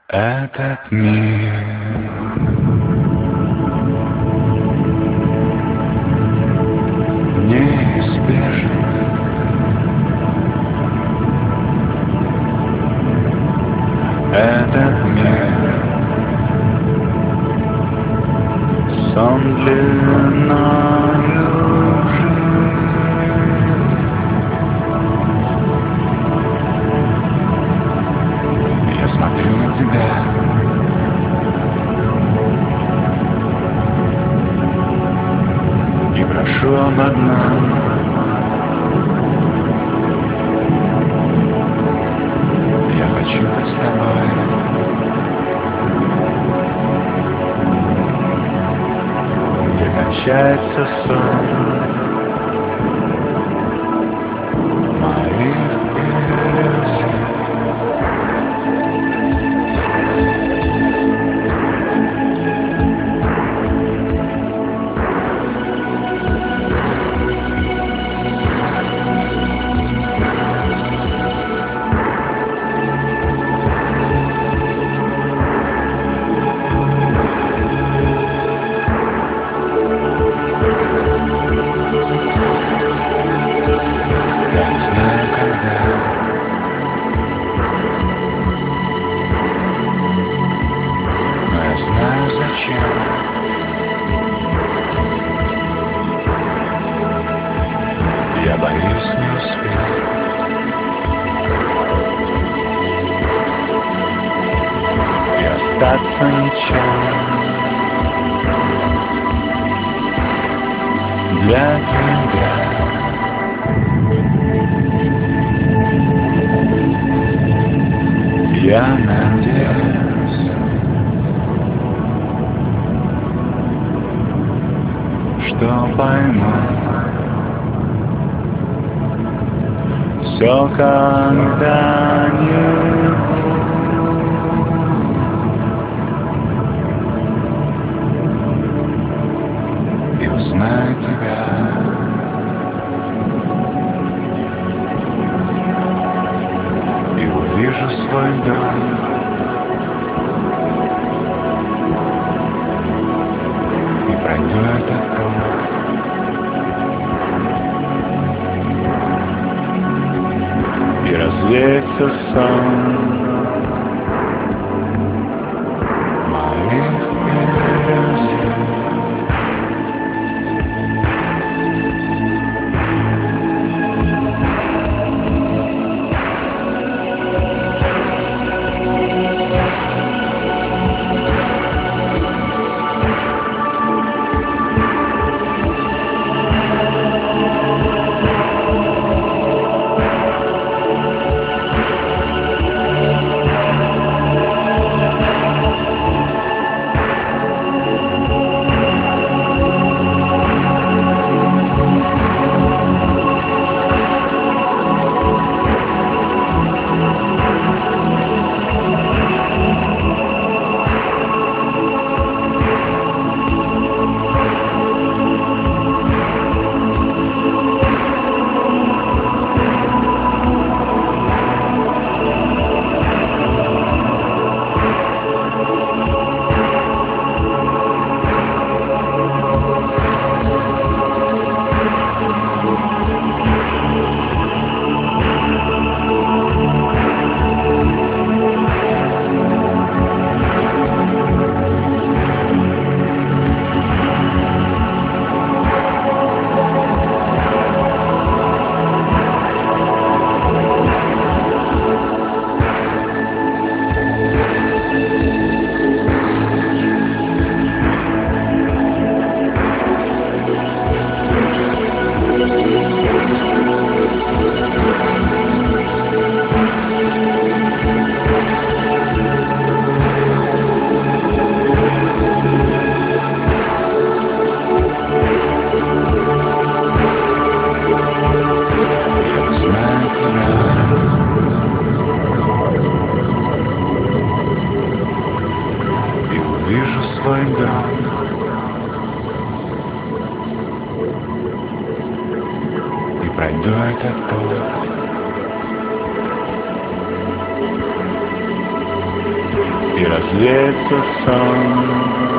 Этот мир неизбежен. Этот мир сон длинною жизнь. Я смотрю на тебя. И прошу об одном. Я хочу быть с тобой. Где кончается сон моих иллюзий. Я не знаю, когда, но я знаю, зачем. Я боюсь не успеть. И остаться ничем для тебя. Я надеюсь, что пойму все когда-нибудь и узнаю тебя. И увижу свой дом. И пройду этот путь. И развеется сон моих иллюзий. Вижу свой дом. И пройду этот путь. и развеется сон.